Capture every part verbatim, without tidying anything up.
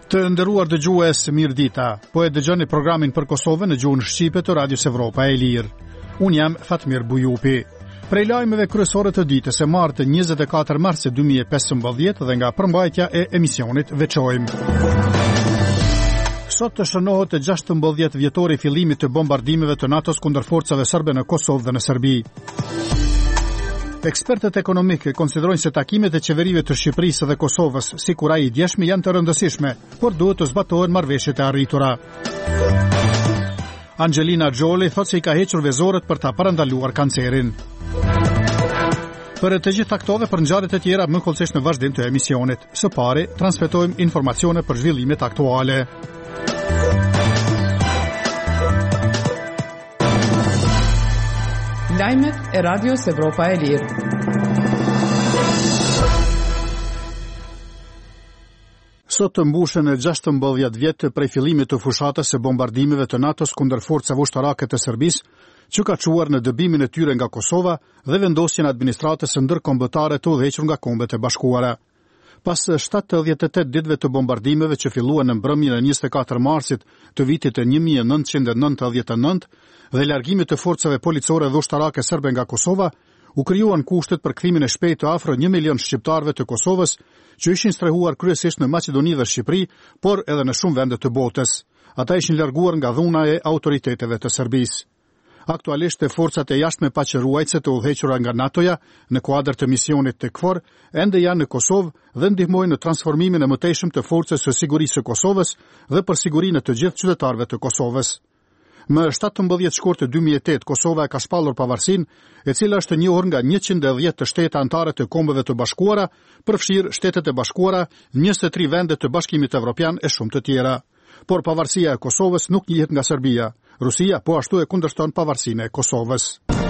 Të nderuar dëgjues, mirëdita. Po e dëgjoni programin për Kosovën në gjuhën shqipe të Radios Evropa e Lirë. Unë jam Fatmir Bujupi. Prej lajmeve kryesore të ditës së martë njëzet e katër mars dy mijë e pesëmbëdhjetë dhe nga përmbajtja e emisionit veçojmë. Sot të shënohet e gjashtëmbëdhjetë vjetori i fillimit të bombardimeve të NATO-s kundër forcave serbe në Kosovë dhe në Serbi. Ekspertët ekonomikë konsiderojnë se takimet e qeverive të Shqipërisë dhe Kosovës si kuraj i djeshme janë të rëndësishme, por duhet të zbatohen marrëveshjet e arritura. Angelina Jolie thotë se i ka hequr vezoret për ta parandaluar kancerin. Për të gjitha këto dhe për ngjarjet e tjera më kollësisht në vazhdim të emisionit. Së pari, transmetojmë informacione për zhvillimet aktuale. Lajmet e Radios Evropa e Lirë. Sot të mbushen e gjashtëmbëdhjetë vjet prej fillimit të fushatës së bombardimeve të NATO-s kundër forcave ushtarake të Serbisë, që ka çuar në dëbimin e tyre nga Kosova dhe vendosjen e administratës së ndërkombëtare të udhëhequr nga Kombet e Bashkuara. Pas shtatëdhjetë e tetë ditëve të bombardimeve që filluan në mbrëmjen e njëzet e katër marsit të vitit të një mijë e nëntëqind e nëntëdhjetë e nëntë dhe largimit të forcave policore dhe ushtarake serbe nga Kosova, u krijuan kushtet për kthimin e shpejtë të afro një milion shqiptarëve të Kosovës, që ishin strehuar kryesisht në Maqedoni dhe Shqipëri, por edhe në shumë vende të botës. Ata ishin larguar nga dhuna e autoriteteve të Serbisë. Aktualisht e forcat e jashtme paqëruajtëse të udhëhequra nga NATO-ja në kuadër të misionit të KFOR ende janë në Kosovë dhe ndihmojnë në transformimin e mëtejshëm të forcës së sigurisë së Kosovës dhe për sigurinë të gjithë qytetarëve të Kosovës. Më shtatëmbëdhjetë shkurt dy mijë e tetë Kosova e ka shpallur pavarësinë, e cila është njohur nga njëqind e dhjetë shtete anëtare të Kombeve të Bashkuara, përfshirë Shtetet e Bashkuara, njëzet e tre vende të Bashkimit Evropian e shumë të tjera. Por pavarësia e Kosovës nuk njihet nga Serbia. Rusia po ashtu e kundërshton pavarësinë e Kosovës.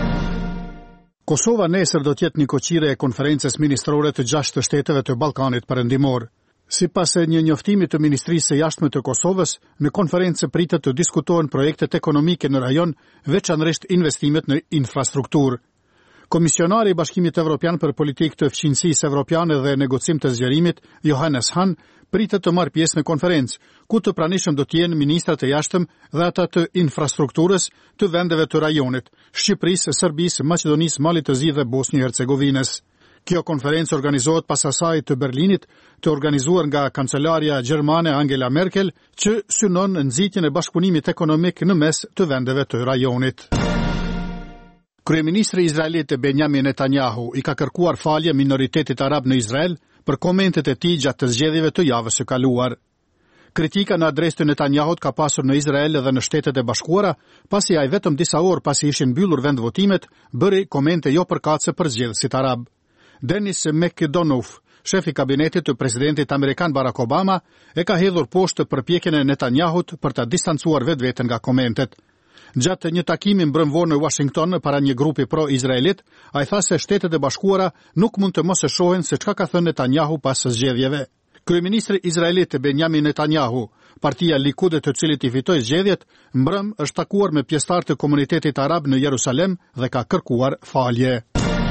Kosova nesër do të jetë një koqire e konferencës ministrore të gjashtë shteteve të Ballkanit Perëndimor. Sipas një njoftimi të Ministrisë së Jashtme të Kosovës, në konferencë pritet të diskutohen projektet ekonomike në rajon, veçanërisht investimet në infrastrukturë. Komisionari i Bashkimit Evropian për Politikë të Fqinjësisë Evropiane dhe Negocim të Zgjerimit, Johannes Hahn, pritet të marrë pjesë në konferencë, ku të pranishëm do të jenë ministrat e jashtëm dhe ata të infrastrukturës të vendeve të rajonit, Shqipërisë, Serbisë, Maqedonisë, Malit të Zi dhe Bosnjë-Hercegovinës. Kjo konferencë organizohet pas asaj të Berlinit, të organizuar nga kancelaria gjermane Angela Merkel, që synon nxitjen e bashkëpunimit ekonomik në mes të vendeve të rajonit. Kryeministri izraelit Benjamin Netanyahu i ka kërkuar falje minoritetit arab në Izrael për komentet e tij gjatë të zgjedhjeve të javës së kaluar. Kritika në adresë të Netanyahut ka pasur në Izrael dhe në Shtetet e Bashkuara, pasi ai vetëm disa orë pasi ishin mbyllur vendvotimet, bëri komente jo përkatëse për zgjedhësit arab. Dennis McDonough, shef i kabinetit të presidentit amerikan Barack Obama, e ka hedhur poshtë përpjekjen e Netanyahut për ta distancuar vetveten nga komentet. Gjatë një takimi mbrëmvor në Washington para një grupi pro-izraelit, ai tha se Shtetet e Bashkuara nuk mund të mos e shohin se çka ka thënë Netanyahu pas zgjedhjeve. Kryeministri izraelit Benjamin Netanyahu, partia Likud të cilit i fitoi zgjedhjet, mbrëm është takuar me pjesëtar të komunitetit arab në Jerusalem dhe ka kërkuar falje.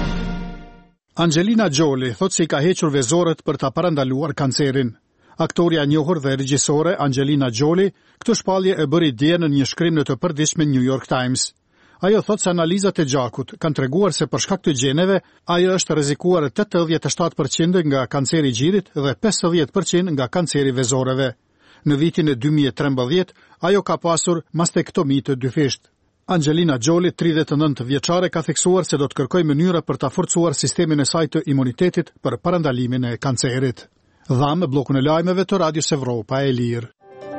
Angelina Jolie thotë se i ka hequr vezoret për ta parandaluar kancerin. Aktoria e njohur dhe regjisore Angelina Jolie këtë shpallje e bëri dje në një shkrim në të përditshmin New York Times. Ajo thotë se analizat e gjakut kanë treguar se për shkak të gjeneve ajo është rrezikuar tetëdhjetë e shtatë përqind nga kanceri i gjirit dhe pesëdhjetë përqind nga kanceri i vezoreve. Në vitin e dy mijë e trembëdhjetë ajo ka pasur mastektomi të dyfisht. Angelina Jolie, tridhjetë e nëntë vjeçare, ka theksuar se do të kërkojë mënyra për ta forcuar sistemin e saj të imunitetit për parandalimin e kancerit. Dhamë bllokun e lajmeve të Radios Evropa e Lirë.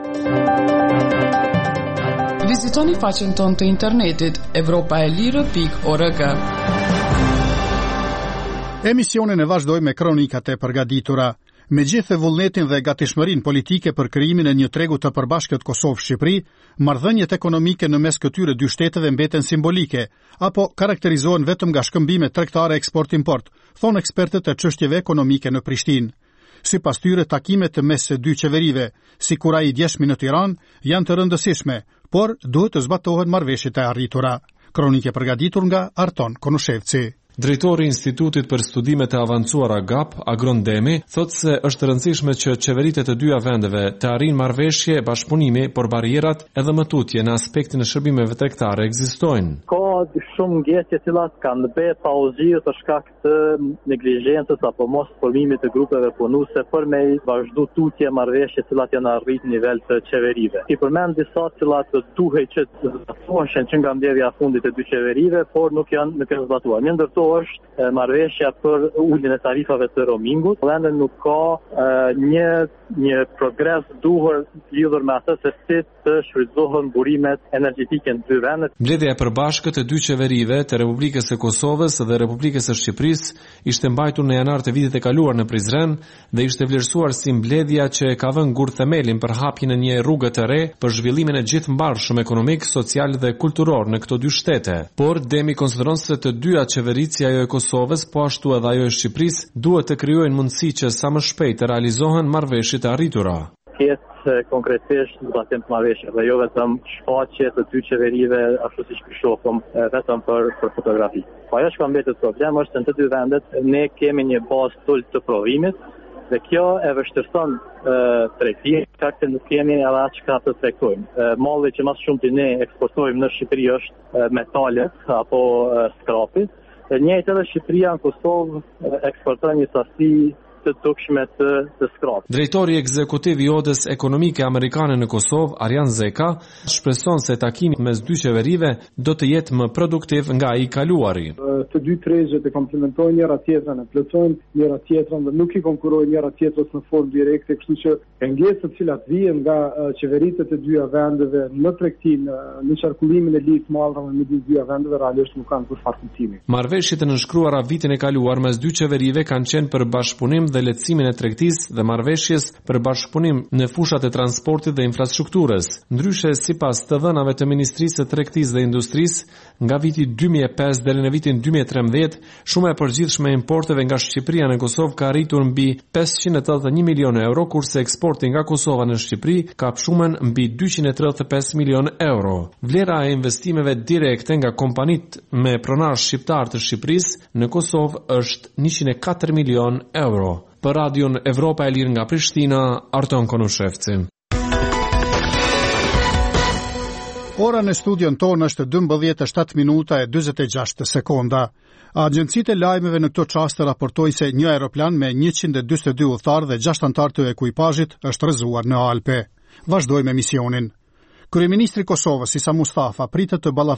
Vizitoni faqen tonë të internetit evropaelire pikë org. Emisionin e vazhdoj me kronikat e përgatitura. Me gjithë vullnetin dhe gatishmërinë politike për krijimin e një tregu të përbashkët Kosovë-Shqipëri, marrëdhëniet ekonomike në mes këtyre dy shteteve mbeten simbolike, apo karakterizohen vetëm nga shkëmbime tregtare eksport-import, thonë ekspertët e çështjeve ekonomike në Prishtinë. Sipas tyre, takimet të mes së dy qeverive, si kuraj i djeshmi në Tiranë, janë të rëndësishme, por duhet të zbatohen marrëveshjet e arritura. Kronike përgatitur nga Arton Konushevci. Drejtori i Institutit për Studimet e Avancuara G A P, Agron Demi, thotë se është e rëndësishme që qeveritë të dyja vendeve të arrijnë marrëveshje bashkëpunimi, por barrierat edhe më tutje në aspektin e shërbimeve tregtare ekzistojnë. Ka shumë ngjeshje të cilat kanë bërë pauzim për shkak të neglizhencës apo mos formimit të grupeve punuese për me vazhdu tutje marrëveshje të cilat janë arrit nivel të qeverive. I përmend disa të cilat duhej që të zbatohen që nga mbledhja e fundit e dy qeverive, por nuk janë nuk janë zbatuar. Një ndërto është marrëveshja për uljen e tarifave të roamingut. Ende nuk ka e, një një progres duhur lidhur me atë se si të shfrytëzohen burimet energjetike në dy vendet. Mbledhja e përbashkët e dy qeverive të Republikës së Kosovës dhe Republikës së Shqipërisë ishte mbajtur në janar të vitit e kaluar në Prizren dhe ishte vlerësuar si mbledhja që ka vënë gur themelin për hapjen e një rruge të re për zhvillimin e gjithëmbarshëm ekonomik, social dhe kulturor në këto dy shtete. Por Demi konsideron se të dyja qeveritë, si ajo e Kosovës, po ashtu edhe ajo e Shqipërisë, duhet të krijojnë mundësi që sa më shpejt të realizohen marrëveshjet e arritura. Këtë konkretisht zbatim të marrëveshjeve dhe jo vetëm shfaqje të dy qeverive ashtu siç po shohim vetëm për për fotografi. Po ajo që ka mbetur problem është se në të dy vendet ne kemi një bazë tul të provimit dhe kjo e vështirëson tregtinë, kaq se nuk kemi edhe atë çka të tregtojmë. Malli që më shumë ti ne eksportojmë në Shqipëri është metalet apo skrapi. E njëjtë edhe Shqipëria në Kosovë eksporton një sasi të dukshme të, të skrap. Drejtori ekzekutiv i Odës Ekonomike Amerikane në Kosovë, Arjan Zeka, shpreson se takimi mes dy qeverive do të jetë më produktiv nga i kaluari. Të dy trezët e komplementojnë njëra tjetrën, e plotësojnë njëra tjetrën dhe nuk i konkurrojnë njëra tjetrës në formë direkte, kështu që pengesat të cilat vijnë nga qeveritë të dyja vendeve në tregtinë, në qarkullimin e lidhjes mallrave midis dyja vendeve realisht nuk kanë kurrë kuptimi. Marrëveshjet e nënshkruara vitin e kaluar mes dy qeverive kanë qenë për bashkëpunim dhe lehtësimin e tregtisë dhe marrëveshjes për bashkëpunim në fushat e transportit dhe infrastrukturës. Ndryshe, sipas të dhënave të Ministrisë së Tregtisë dhe Industrisë, nga viti dy mijë e pesë deri në vitin dy mijë e trembëdhjetë, shuma e përgjithshme e importeve nga Shqipëria në Kosovë ka arritur mbi pesëqind e tetëdhjetë e një milion euro, kurse eksporti nga Kosova në Shqipëri ka shumën mbi dyqind e tridhjetë e pesë milion euro. Vlera e investimeve direkte nga kompanitë me pronar shqiptar të Shqipërisë në Kosovë është njëqind e katër milion euro. Për Radion Evropa e Lirë nga Prishtina, Arton Konushevci. Ora në studion tonë është dymbëdhjetë e shtatë minuta e dyzet e gjashtë sekonda. Agjencitë e lajmeve në këto çaste raportojnë se një aeroplan me njëqind e dyzet e dy udhëtar dhe gjashtë anëtar të ekuipazhit është rrëzuar në Alpe. Vazhdojmë emisionin. Kryeministri i Kosovës Isa Mustafa pritet të